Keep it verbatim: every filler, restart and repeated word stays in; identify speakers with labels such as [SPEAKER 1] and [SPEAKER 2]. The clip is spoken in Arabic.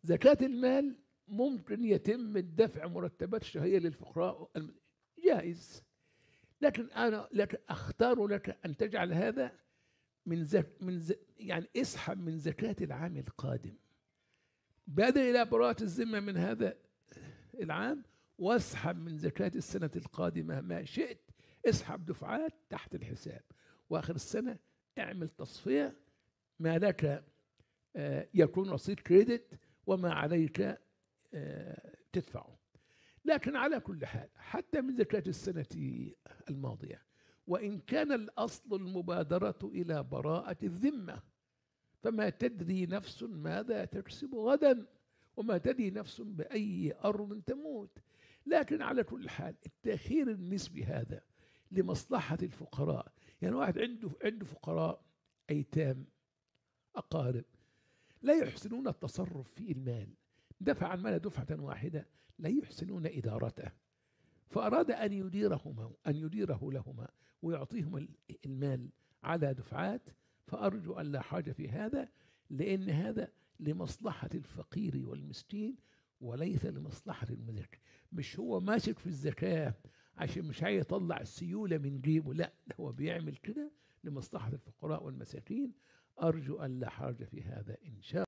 [SPEAKER 1] زكاة المال ممكن يتم الدفع مرتبات شهرية للفقراء الم- جائز، لكن أنا لك أختار لك أن تجعل هذا من زك من زك يعني اسحب من زكاة العام القادم، بادر إلى براءة الذمة من هذا العام، واسحب من زكاة السنة القادمة ما شئت، اسحب دفعات تحت الحساب، وآخر السنة اعمل تصفية، ما لك آه، يكون رصيد كريدت وما عليك آه، تدفعه. لكن على كل حال حتى من زكاة السنة الماضية، وإن كان الأصل المبادرة إلى براءة الذمة، فما تدري نفس ماذا تكسب غدا، وما تدري نفس بأي أرض تموت. لكن على كل حال التأخير النسبي هذا لمصلحة الفقراء، يعني واحد عنده عنده فقراء أيتام أقارب لا يحسنون التصرف في المال، دفع المال دفعة واحدة لا يحسنون إدارته، فأراد أن يديرهما أن يديره لهما ويعطيهم المال على دفعات، فأرجو أن لا حاجة في هذا، لأن هذا لمصلحة الفقير والمسكين وليس لمصلحة الملك. مش هو ماسك في الزكاة عشان مش هيطلع السيولة من جيبه، لا، هو بيعمل كده لمصلحة الفقراء والمساكين. أرجو أن لا حرج في هذا إن شاء